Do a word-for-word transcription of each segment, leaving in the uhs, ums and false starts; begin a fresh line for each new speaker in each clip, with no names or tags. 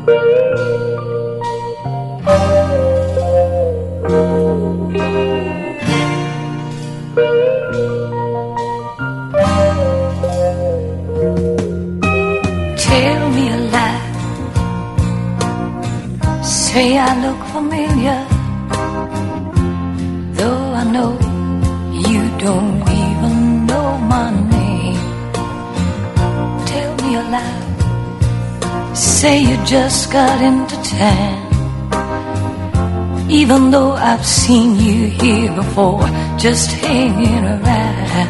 Tell me a lie. Say I look familiar, though I know you don't even know my name. Tell me a lie. Say you just got into town, even though I've seen you here before, just hanging around.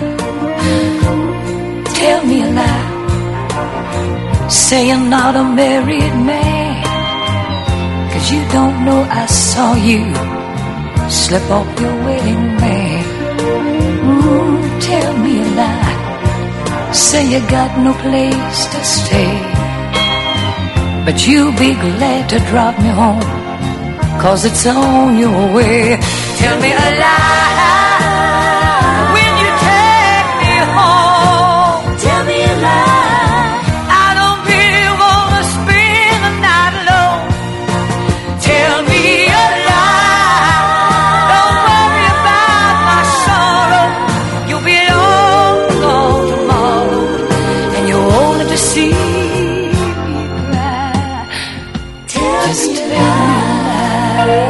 Tell me a lie. Say you're not a married man, 'cause you don't know I saw you slip off your wedding ring. Mm, tell me a lie. Say you got no place to stay, but you'll be glad to drop me home, 'cause it's on your way. Tell me a lie when you take me home. Tell me a lie. I don't really wanna spend the night alone. Tell me a lie. Don't worry about my sorrow. You'll be long gone tomorrow, and you're only to see me cry. Tell Just me a lie.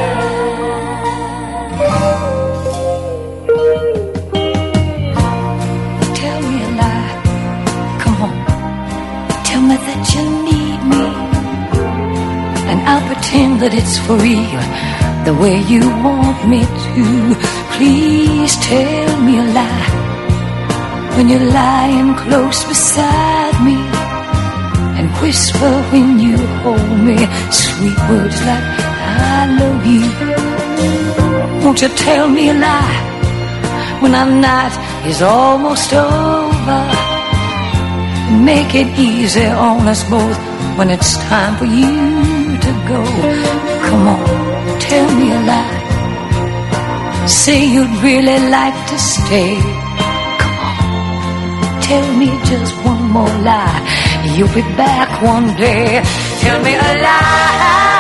Tell me a lie. Come on. Tell me that you need me, and I'll pretend that it's for real, the way you want me to. Please tell me a lie when you're lying close beside me, and whisper when you hold me sweet words like I love you. Won't you tell me a lie when our night is almost over? Make it easy on us both when it's time for you to go. Come on, tell me a lie. Say you'd really like to stay. Come on, tell me just one more lie. You'll be back one day. Tell me a lie.